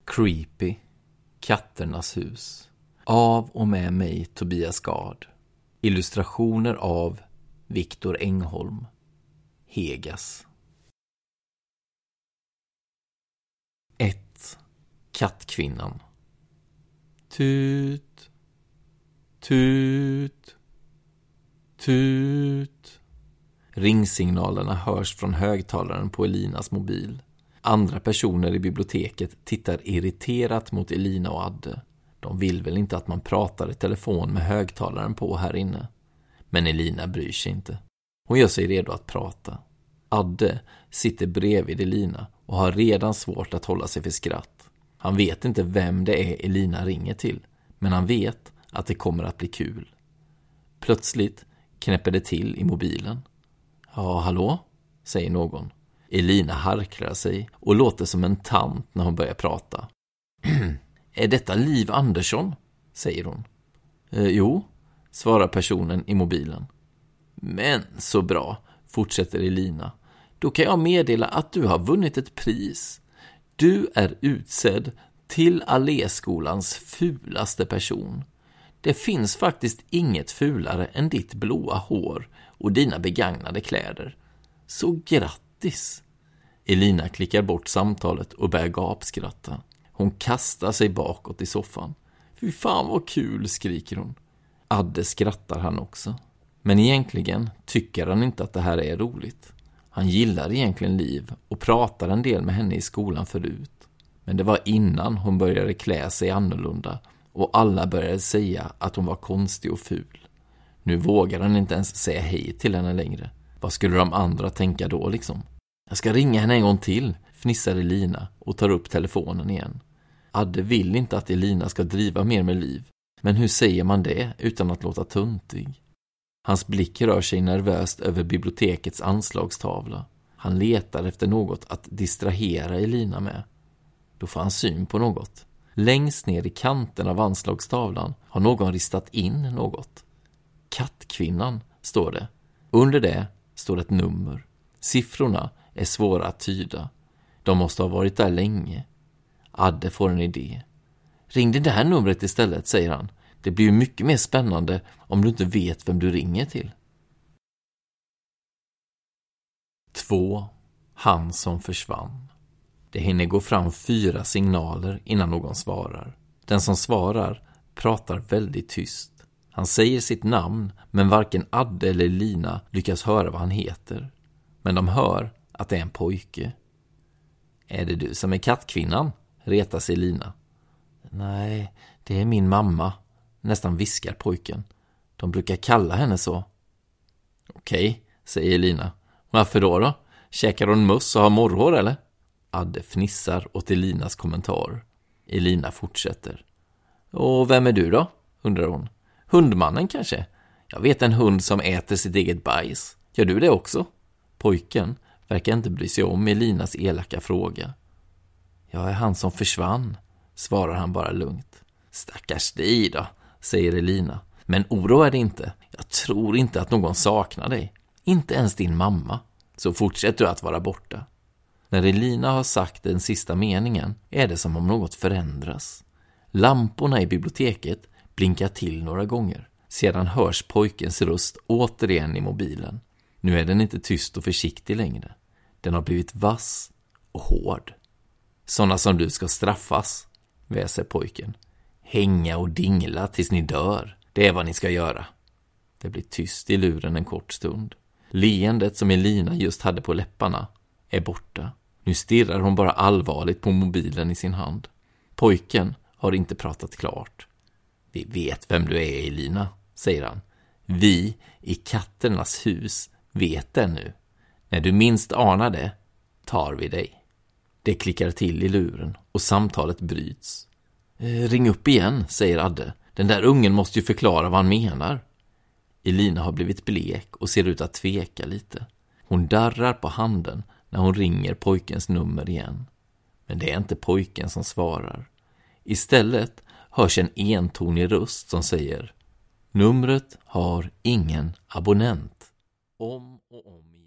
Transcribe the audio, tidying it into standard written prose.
Creepy, Katternas hus. Av och med mig, Tobias Gard. Illustrationer av Viktor Engholm. Hegas. 1. Kattkvinnan. Tut, tut, tut. Ringsignalerna hörs från högtalaren på Elinas mobil. Andra personer i biblioteket tittar irriterat mot Elina och Adde. De vill väl inte att man pratar i telefon med högtalaren på här inne. Men Elina bryr sig inte. Hon gör sig redo att prata. Adde sitter bredvid Elina och har redan svårt att hålla sig för skratt. Han vet inte vem det är Elina ringer till, men han vet att det kommer att bli kul. Plötsligt knäpper det till i mobilen. Ja, hallå? Säger någon. Elina harklar sig och låter som en tant när hon börjar prata. Är detta Liv Andersson? Säger hon. Jo, svarar personen i mobilen. Men så bra, fortsätter Elina. Då kan jag meddela att du har vunnit ett pris. Du är utsedd till Alléskolans fulaste person. Det finns faktiskt inget fulare än ditt blåa hår och dina begagnade kläder. Så grattis! Elina klickar bort samtalet och börjar gapskratta. Hon kastar sig bakåt i soffan. Fy fan vad kul, skriker hon. Adde skrattar han också. Men egentligen tycker han inte att det här är roligt. Han gillar egentligen Liv och pratar en del med henne i skolan förut. Men det var innan hon började klä sig annorlunda och alla började säga att hon var konstig och ful. Nu vågar han inte ens säga hej till henne längre. Vad skulle de andra tänka då liksom? Jag ska ringa henne en gång till, fnissar Elina och tar upp telefonen igen. Adde vill inte att Elina ska driva mer med Liv. Men hur säger man det utan att låta tuntig? Hans blick rör sig nervöst över bibliotekets anslagstavla. Han letar efter något att distrahera Elina med. Då får han syn på något. Längst ner i kanten av anslagstavlan har någon ristat in något. Kattkvinnan, står det. Under det står ett nummer. Siffrorna är svåra att tyda. De måste ha varit där länge. Adde får en idé. Ring det här numret istället, säger han. Det blir ju mycket mer spännande om du inte vet vem du ringer till. 2. Han som försvann. Det hinner gå fram 4 signaler innan någon svarar. Den som svarar pratar väldigt tyst. Han säger sitt namn, men varken Adde eller Lina lyckas höra vad han heter. Men de hör att det är en pojke. Är det du som är kattkvinnan? Retar sig Lina. Nej, det är min mamma, nästan viskar pojken. De brukar kalla henne så. Okej, säger Lina. Varför då? Käkar hon möss och har morrhår eller? Adde fnissar åt Elinas kommentar. Elina fortsätter. Och vem är du då? Undrar hon. Hundmannen kanske? Jag vet en hund som äter sitt eget bajs. Gör du det också? Pojken verkar inte bry sig om Elinas elaka fråga. Jag är han som försvann, svarar han bara lugnt. Stackars dig då, säger Elina. Men oroa dig inte. Jag tror inte att någon saknar dig. Inte ens din mamma. Så fortsätter du att vara borta. När Elina har sagt den sista meningen är det som om något förändras. Lamporna i biblioteket blinkar till några gånger. Sedan hörs pojkens röst återigen i mobilen. Nu är den inte tyst och försiktig längre. Den har blivit vass och hård. Såna som du ska straffas, väser pojken. Hänga och dingla tills ni dör. Det är vad ni ska göra. Det blir tyst i luren en kort stund. Leendet som Elina just hade på läpparna är borta. Nu stirrar hon bara allvarligt på mobilen i sin hand. Pojken har inte pratat klart. Vi vet vem du är, Elina, säger han. Vi i Katternas hus vet det nu. När du minst anar det tar vi dig. Det klickar till i luren och samtalet bryts. Ring upp igen, säger Adde. Den där ungen måste ju förklara vad han menar. Elina har blivit blek och ser ut att tveka lite. Hon darrar på handen när hon ringer pojkens nummer igen. Men det är inte pojken som svarar. Istället hörs en entonig röst som säger: Numret har ingen abonnent. Om och om igen.